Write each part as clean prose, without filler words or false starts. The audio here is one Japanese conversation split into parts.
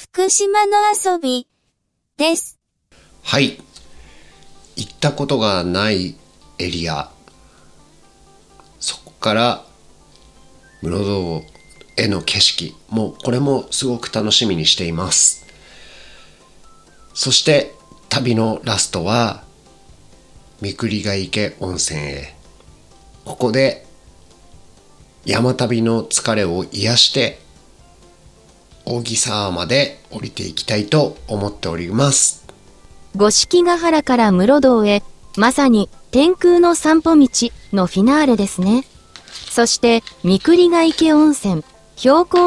福島の遊びです。 はい。行ったことがないエリア。そこから室堂への景色。これもすごく楽しみにしています。そして旅のラストは三栗ヶ池温泉へ。ここで山旅の疲れを癒して扇沢まで降りていきたいと思っております。 五色ヶ原から室堂へ、まさに天空の散歩道のフィナーレですね。そして三栗ヶ池温泉、標高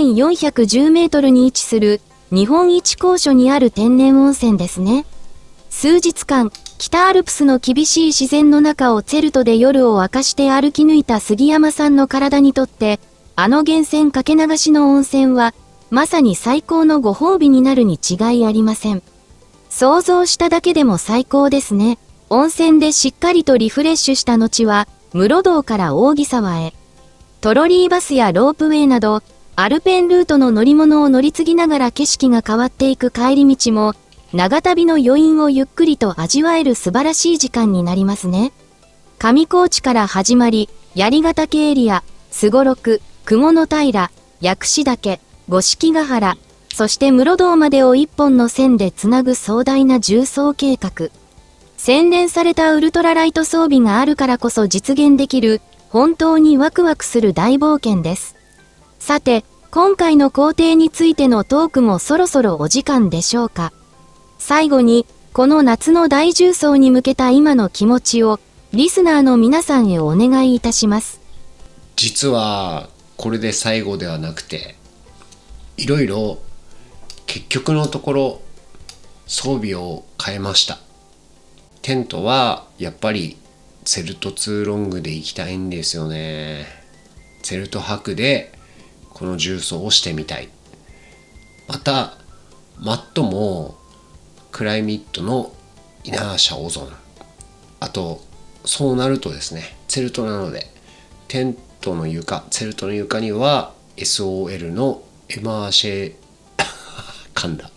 2410メートルに位置する日本一高所にある天然温泉ですね。数日間、北アルプスの厳しい自然の中をツェルトで夜を明かして歩き抜いた杉山さんの体にとって、あの源泉かけ流しの温泉は、まさに最高のご褒美になるに違いありません。想像しただけでも最高ですね。温泉でしっかりとリフレッシュした後は、室堂から扇沢へ。トロリーバスやロープウェイなど、アルペンルートの乗り物を乗り継ぎながら景色が変わっていく帰り道も、長旅の余韻をゆっくりと味わえる素晴らしい時間になりますね。上高地から始まり、槍ヶ岳エリア、すごろく、雲の平、薬師岳、五色ヶ原、そして室堂までを一本の線でつなぐ壮大な縦走計画。洗練されたウルトラライト装備があるからこそ実現できる、本当にワクワクする大冒険です。さて、今回の行程についてのトークもそろそろお時間でしょうか。最後に、この夏の大縦走に向けた今の気持ちを、リスナーの皆さんへお願いいたします。 実は、これで最後ではなくて、いろいろ結局のところ装備を変えました。テントはやっぱりツェルト2ロングで行きたいんですよね。ツェルト泊でこの重走をしてみたい。またマットもクライミットのイナーシャオゾン。あとそうなるとですね、ツェルトなのでテントの床、ツェルトの床には SOL のエマーシェ噛んだ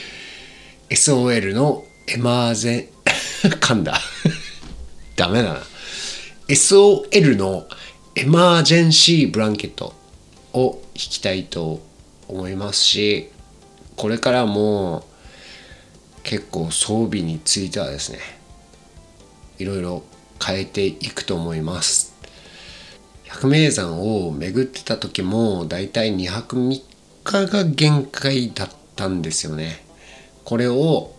SOL のエマーゼ噛んだダメだな SOL のエマージェンシーブランケットを引きたいと思いますし、これからも結構装備についてはですね、いろいろ変えていくと思います。百名山を巡ってた時もだいたい2泊3日が限界だったんですよね。これを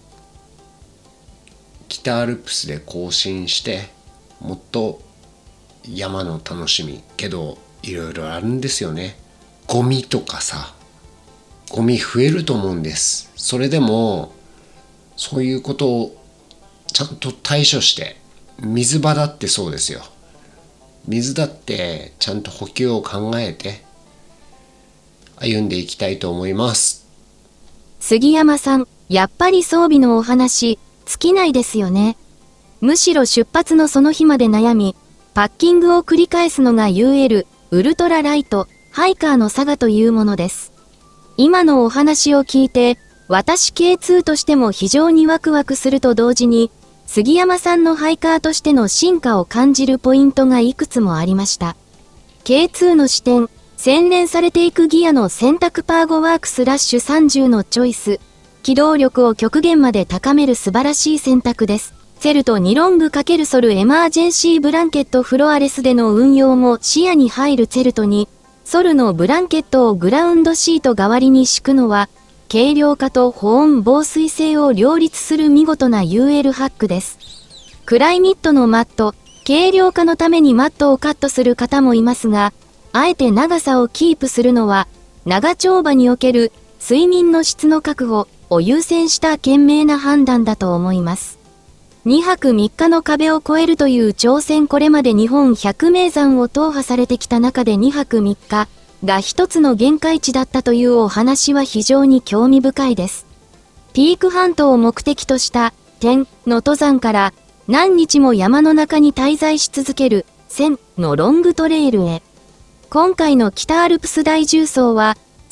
北アルプスで更新してもっと山の楽しみけどいろいろあるんですよね。ゴミとかさ、ゴミ増えると思うんです。それでもそういうことをちゃんと対処して、水場だってそうですよ。水だってちゃんと補給を考えて歩んでいきたいと思います。 杉山さん、やっぱり装備のお話、尽きないですよね。むしろ出発のその日まで悩み、パッキングを繰り返すのが UL、ウルトラライト、ハイカーの差がというものです。今のお話を聞いて、私 K2 としても非常にワクワクすると同時に、杉山さんのハイカーとしての進化を感じるポイントがいくつもありました。K2 の視点、洗練されていくギアの選択パーゴワークスラッシュ30のチョイス。機動力を極限まで高める素晴らしい選択です。ツェルト2ロング×ソルエマージェンシーブランケットフロアレスでの運用も視野に入るツェルトに、ソルのブランケットをグラウンドシート代わりに敷くのは、軽量化と保温防水性を両立する見事な UL ハックです。クライミットのマット、軽量化のためにマットをカットする方もいますが、あえて長さをキープするのは、長丁場における睡眠の質の確保を優先した賢明な判断だと思います。2泊3日の壁を越えるという挑戦、これまで日本百名山を踏破されてきた中で2泊3日が一つの限界値だったというお話は非常に興味深いです。ピーク半島を目的とした点の登山から何日も山の中に滞在し続ける線のロングトレイルへ。今回の北アルプス大縦走は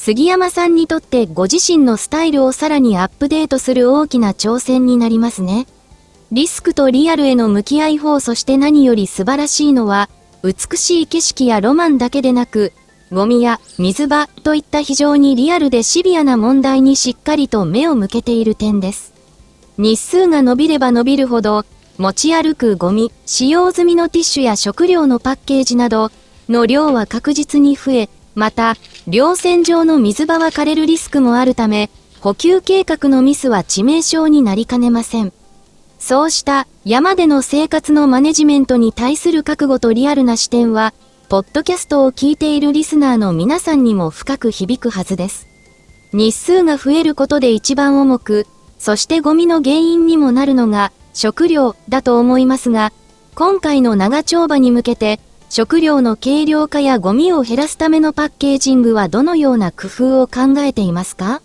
杉山さんにとってご自身のスタイルをさらにアップデートする大きな挑戦になりますね。リスクとリアルへの向き合い法、そして何より素晴らしいのは、美しい景色やロマンだけでなく、ゴミや水場といった非常にリアルでシビアな問題にしっかりと目を向けている点です。日数が伸びれば伸びるほど、持ち歩くゴミ、使用済みのティッシュや食料のパッケージなどの量は確実に増え、また、稜線上の水場は枯れるリスクもあるため、補給計画のミスは致命傷になりかねません。そうした山での生活のマネジメントに対する覚悟とリアルな視点は、ポッドキャストを聞いているリスナーの皆さんにも深く響くはずです。日数が増えることで一番重く、そしてゴミの原因にもなるのが食料だと思いますが、今回の長丁場に向けて、食料の軽量化やゴミを減らすためのパッケージングはどのような工夫を考えていますか？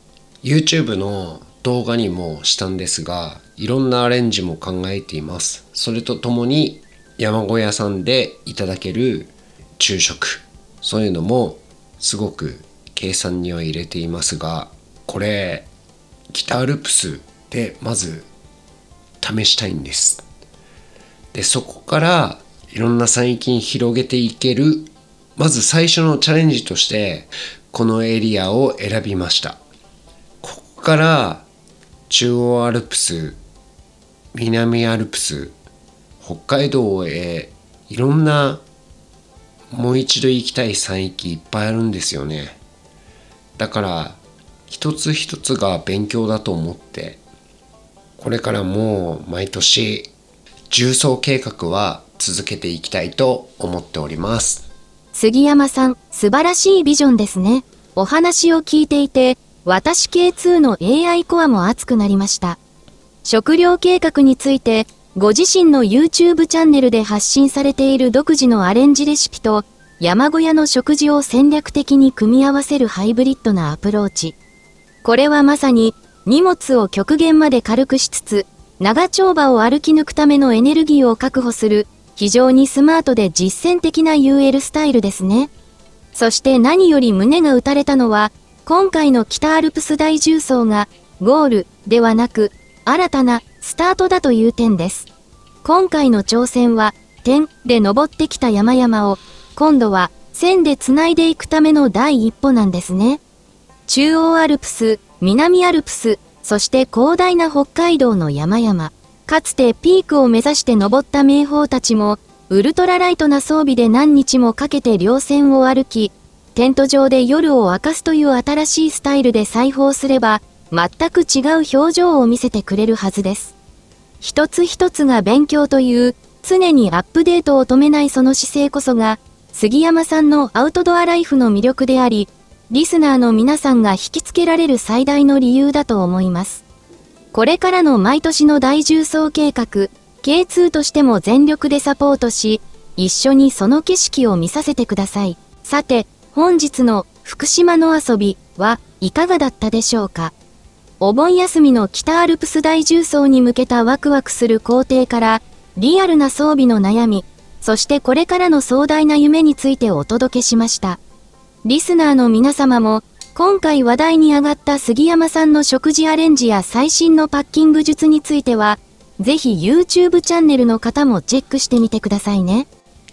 YouTube の動画にもしたんですが、いろんなアレンジも考えています。それとともに山小屋さんでいただける昼食、そういうのもすごく計算には入れていますが、これ北アルプスでまず試したいんです。でそこからいろんな山域に広げていける、まず最初のチャレンジとしてこのエリアを選びました。ここから中央アルプス、南アルプス、北海道へいろんなもう一度行きたい山域いっぱいあるんですよね。だから一つ一つが勉強だと思って、これからも毎年縦走計画は続けていきたいと思っております。 杉山さん、素晴らしいビジョンですね。お話を聞いていて、私 K2 の AI コアも熱くなりました。食料計画について、ご自身の YouTube チャンネルで発信されている独自のアレンジレシピと、山小屋の食事を戦略的に組み合わせるハイブリッドなアプローチ。これはまさに、荷物を極限まで軽くしつつ、長丁場を歩き抜くためのエネルギーを確保する、非常にスマートで実践的な UL スタイルですね。そして何より胸が打たれたのは、今回の北アルプス大縦走が、ゴールではなく、新たなスタートだという点です。今回の挑戦は、点で登ってきた山々を、今度は線で繋いでいくための第一歩なんですね。中央アルプス、南アルプス、そして広大な北海道の山々。かつてピークを目指して登った名峰たちも、ウルトラライトな装備で何日もかけて稜線を歩き、テント上で夜を明かすという新しいスタイルで裁縫すれば、全く違う表情を見せてくれるはずです。一つ一つが勉強という、常にアップデートを止めないその姿勢こそが、杉山さんのアウトドアライフの魅力であり、リスナーの皆さんが引きつけられる最大の理由だと思います。これからの毎年の大縦走計画、K2 としても全力でサポートし、一緒にその景色を見させてください。さて、本日の福島の遊びはいかがだったでしょうか。お盆休みの北アルプス大縦走に向けたワクワクする工程から、リアルな装備の悩み、そしてこれからの壮大な夢についてお届けしました。リスナーの皆様も、今回話題に上がった杉山さんの食事アレンジや最新のパッキング術については、ぜひ YouTube チャンネルの方もチェックしてみてくださいね。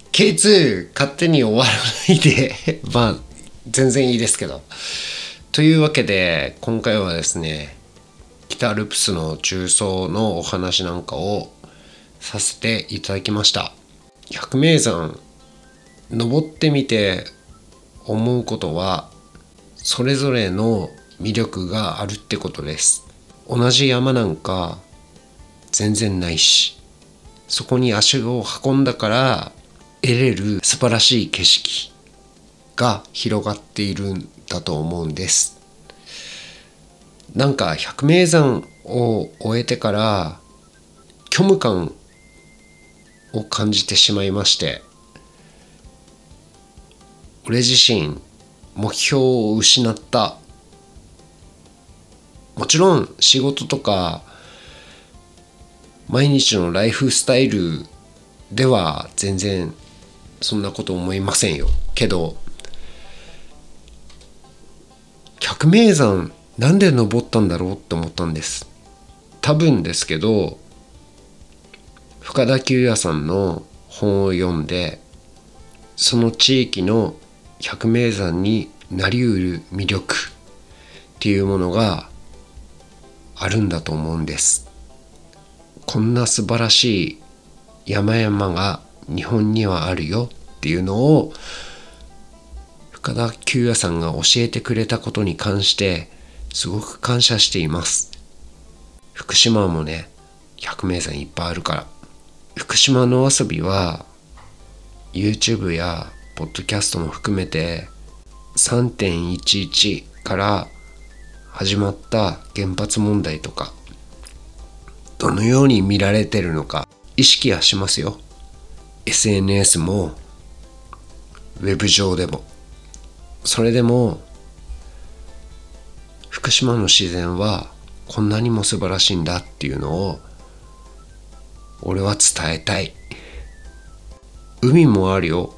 K2 勝手に終わらないでまあ全然いいですけど。というわけで今回はですね、北アルプスの縦走のお話なんかをさせていただきました。百名山登ってみて思うことは、それぞれの魅力があるってことです。同じ山なんか全然ないし、そこに足を運んだから得れる素晴らしい景色が広がっているんだと思うんです。なんか百名山を終えてから虚無感を感じてしまいまして、俺自身目標を失った。もちろん仕事とか毎日のライフスタイルでは全然そんなこと思いませんよ。けど百名山なんで登ったんだろうって思ったんです。多分ですけど、深田久也さんの本を読んで、その地域の百名山になりうる魅力っていうものがあるんだと思うんです。こんな素晴らしい山々が日本にはあるよっていうのを深田久也さんが教えてくれたことに関してすごく感謝しています。福島もね、百名山いっぱいあるから。福島の遊びは YouTube やポッドキャストも含めて 3.11 から始まった原発問題とかどのように見られてるのか意識はしますよ。 SNS もウェブ上でも。それでも福島の自然はこんなにも素晴らしいんだっていうのを俺は伝えたい。海もあるよ、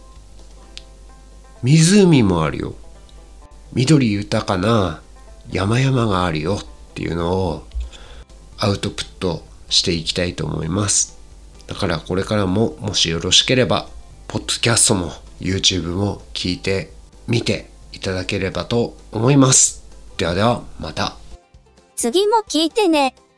湖もあるよ、緑豊かな山々があるよっていうのをアウトプットしていきたいと思います。だからこれからももしよろしければポッドキャストも YouTube も聞いてみていただければと思います。ではではまた。 次も聞いてね。